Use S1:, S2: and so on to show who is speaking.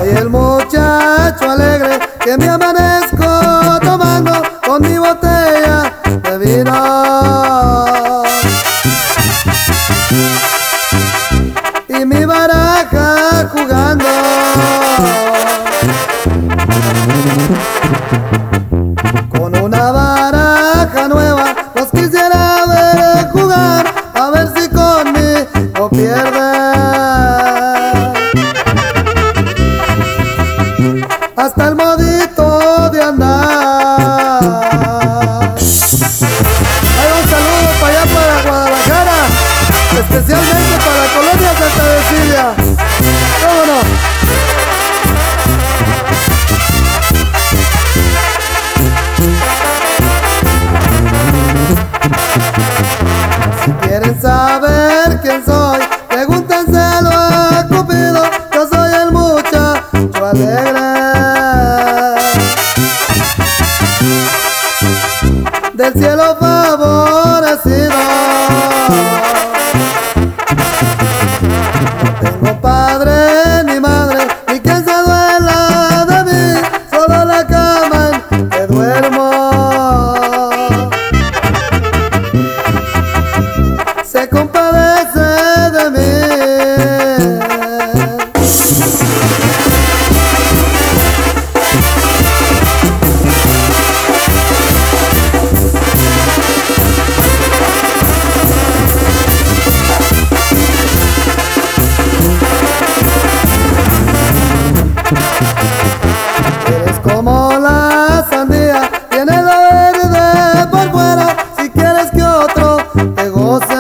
S1: Soy el muchacho alegre que me amanezco tomando con mi botella de vino y mi baraja jugando. Con una baraja nueva los quisiera ver jugar, a ver si conmigo pierden. Hasta el modito de andar. Hay un saludo para allá, para Guadalajara, especialmente para la colonia Santa Cecilia. ¿Cómo no? Si quieren saber quién soy, pregúntenselo a Cupido. Yo soy el muchacho alegre del cielo favorecido. No tengo padre ni madre, ni quien se duela de mí, solo la cama en que duermo se compadece de mí. Eres como la sandía, tiene lo verde por fuera, si quieres que otro te goce